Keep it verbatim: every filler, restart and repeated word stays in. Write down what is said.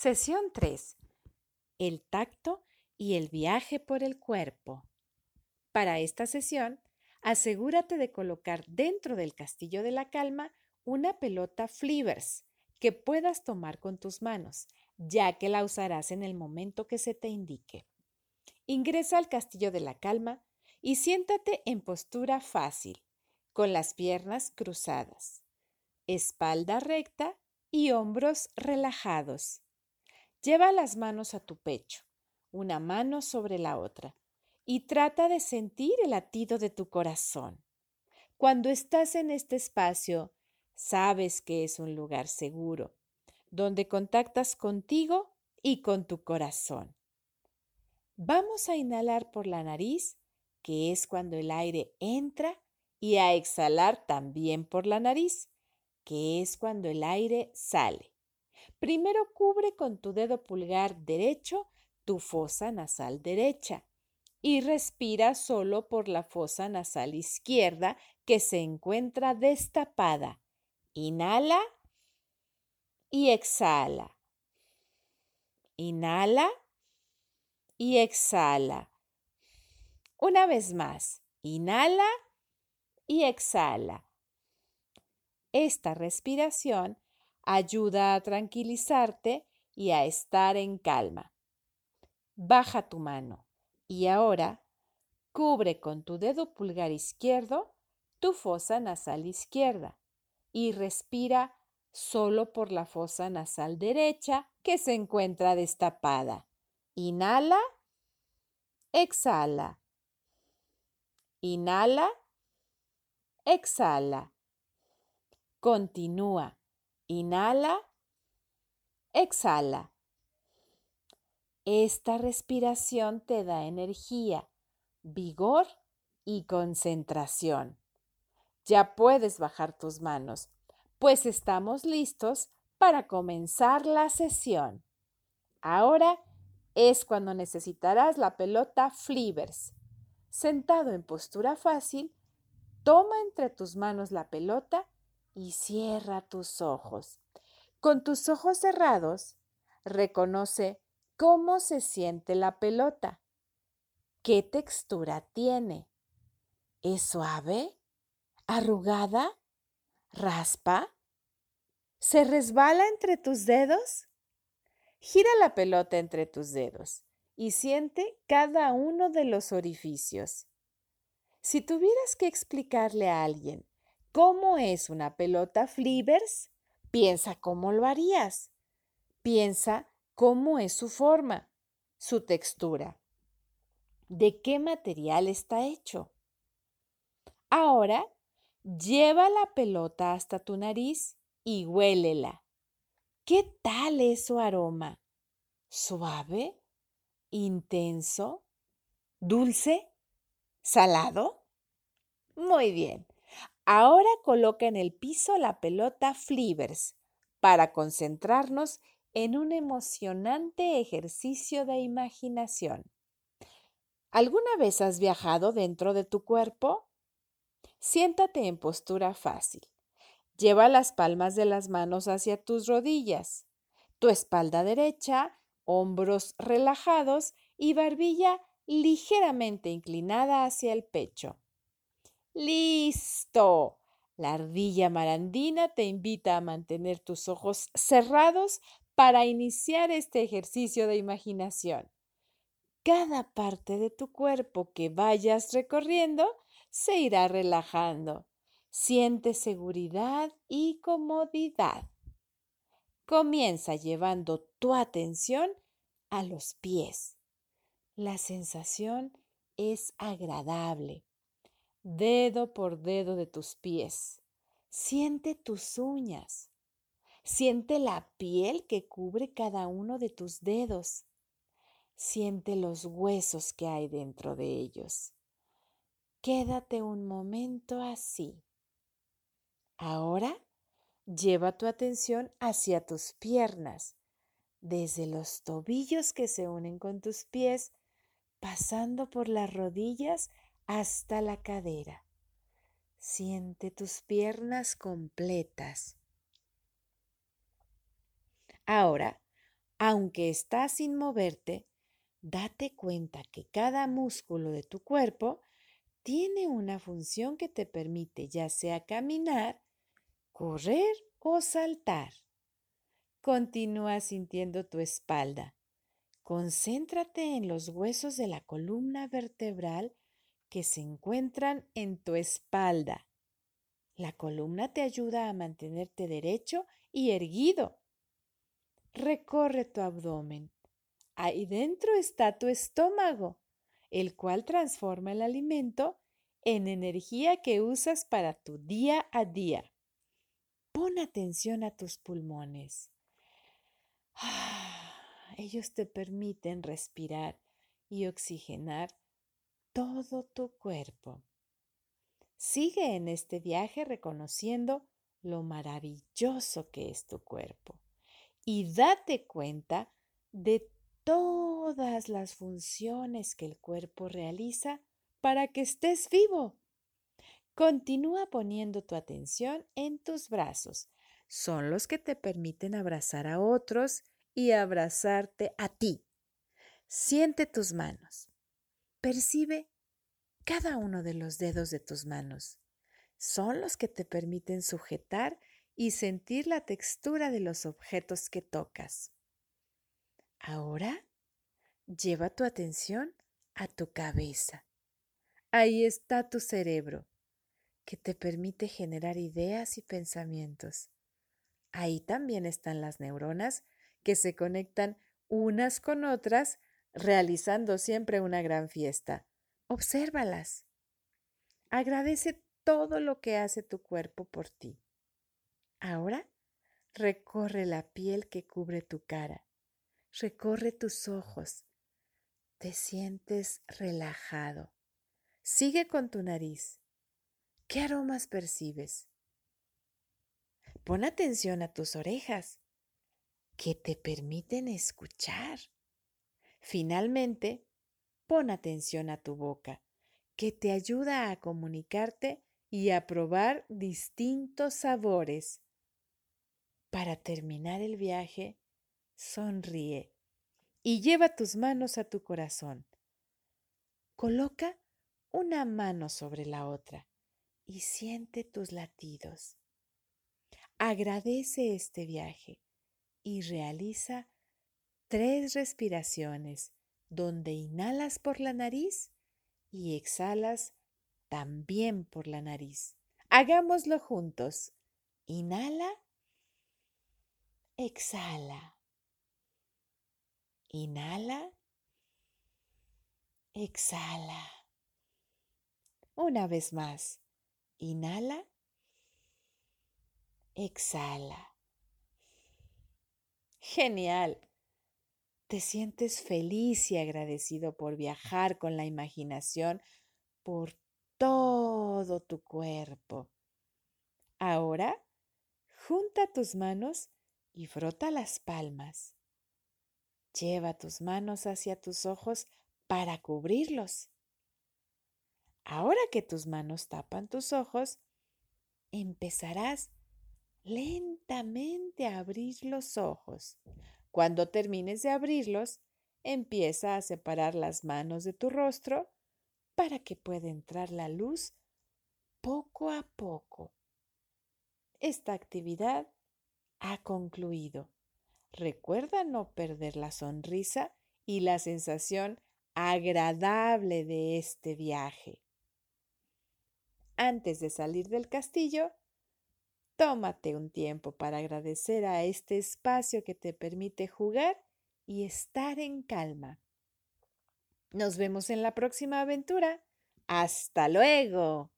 Sesión tres. El tacto y el viaje por el cuerpo. Para esta sesión, asegúrate de colocar dentro del castillo de la calma una pelota Flivers que puedas tomar con tus manos, ya que la usarás en el momento que se te indique. Ingresa al castillo de la calma y siéntate en postura fácil, con las piernas cruzadas, espalda recta y hombros relajados. Lleva las manos a tu pecho, una mano sobre la otra, y trata de sentir el latido de tu corazón. Cuando estás en este espacio, sabes que es un lugar seguro, donde contactas contigo y con tu corazón. Vamos a inhalar por la nariz, que es cuando el aire entra, y a exhalar también por la nariz, que es cuando el aire sale. Primero cubre con tu dedo pulgar derecho tu fosa nasal derecha y respira solo por la fosa nasal izquierda que se encuentra destapada. Inhala y exhala. Inhala y exhala. Una vez más, inhala y exhala. Esta respiración ayuda a tranquilizarte y a estar en calma. Baja tu mano y ahora cubre con tu dedo pulgar izquierdo tu fosa nasal izquierda y respira solo por la fosa nasal derecha que se encuentra destapada. Inhala, exhala. Inhala, exhala. Continúa. Inhala, exhala. Esta respiración te da energía, vigor y concentración. Ya puedes bajar tus manos, pues estamos listos para comenzar la sesión. Ahora es cuando necesitarás la pelota Flivers. Sentado en postura fácil, toma entre tus manos la pelota y cierra tus ojos. Con tus ojos cerrados, reconoce cómo se siente la pelota. ¿Qué textura tiene? ¿Es suave? ¿Arrugada? ¿Raspa? ¿Se resbala entre tus dedos? Gira la pelota entre tus dedos y siente cada uno de los orificios. Si tuvieras que explicarle a alguien cómo es una pelota Flivers, piensa cómo lo harías. Piensa cómo es su forma, su textura. ¿De qué material está hecho? Ahora, lleva la pelota hasta tu nariz y huélela. ¿Qué tal es su aroma? ¿Suave? ¿Intenso? ¿Dulce? ¿Salado? Muy bien. Ahora coloca en el piso la pelota Flivers para concentrarnos en un emocionante ejercicio de imaginación. ¿Alguna vez has viajado dentro de tu cuerpo? Siéntate en postura fácil. Lleva las palmas de las manos hacia tus rodillas, tu espalda derecha, hombros relajados y barbilla ligeramente inclinada hacia el pecho. ¡Listo! La ardilla marandina te invita a mantener tus ojos cerrados para iniciar este ejercicio de imaginación. Cada parte de tu cuerpo que vayas recorriendo se irá relajando. Siente seguridad y comodidad. Comienza llevando tu atención a los pies. La sensación es agradable. Dedo por dedo de tus pies. Siente tus uñas. Siente la piel que cubre cada uno de tus dedos. Siente los huesos que hay dentro de ellos. Quédate un momento así. Ahora lleva tu atención hacia tus piernas, desde los tobillos que se unen con tus pies, pasando por las rodillas hasta la cadera. Siente tus piernas completas. Ahora, Aunque estás sin moverte, date cuenta que cada músculo de tu cuerpo tiene una función que te permite ya sea caminar, correr o saltar. Continúa sintiendo tu espalda. Concéntrate en los huesos de la columna vertebral que se encuentran en tu espalda. La columna te ayuda a mantenerte derecho y erguido. Recorre tu abdomen. Ahí dentro está tu estómago, el cual transforma el alimento en energía que usas para tu día a día. Pon atención a tus pulmones. Ellos te permiten respirar y oxigenar todo tu cuerpo. Sigue en este viaje reconociendo lo maravilloso que es tu cuerpo y date cuenta de todas las funciones que el cuerpo realiza para que estés vivo. Continúa poniendo tu atención en tus brazos. Son los que te permiten abrazar a otros y abrazarte a ti. Siente tus manos. Percibe cada uno de los dedos de tus manos. Son los que te permiten sujetar y sentir la textura de los objetos que tocas. Ahora, lleva tu atención a tu cabeza. Ahí está tu cerebro, que te permite generar ideas y pensamientos. Ahí también están las neuronas que se conectan unas con otras, realizando siempre una gran fiesta. Obsérvalas. Agradece todo lo que hace tu cuerpo por ti. Ahora, recorre la piel que cubre tu cara. Recorre tus ojos. Te sientes relajado. Sigue con tu nariz. ¿Qué aromas percibes? Pon atención a tus orejas, que te permiten escuchar. Finalmente, pon atención a tu boca, que te ayuda a comunicarte y a probar distintos sabores. Para terminar el viaje, sonríe y lleva tus manos a tu corazón. Coloca una mano sobre la otra y siente tus latidos. Agradece este viaje y realiza tres respiraciones donde inhalas por la nariz y exhalas también por la nariz. Hagámoslo juntos. Inhala, exhala. Inhala, exhala. Una vez más. Inhala, exhala. Genial. Te sientes feliz y agradecido por viajar con la imaginación por todo tu cuerpo. Ahora, junta tus manos y frota las palmas. Lleva tus manos hacia tus ojos para cubrirlos. Ahora que tus manos tapan tus ojos, empezarás lentamente a abrir los ojos. Cuando termines de abrirlos, empieza a separar las manos de tu rostro para que pueda entrar la luz poco a poco. Esta actividad ha concluido. Recuerda no perder la sonrisa y la sensación agradable de este viaje. Antes de salir del castillo, tómate un tiempo para agradecer a este espacio que te permite jugar y estar en calma. Nos vemos en la próxima aventura. ¡Hasta luego!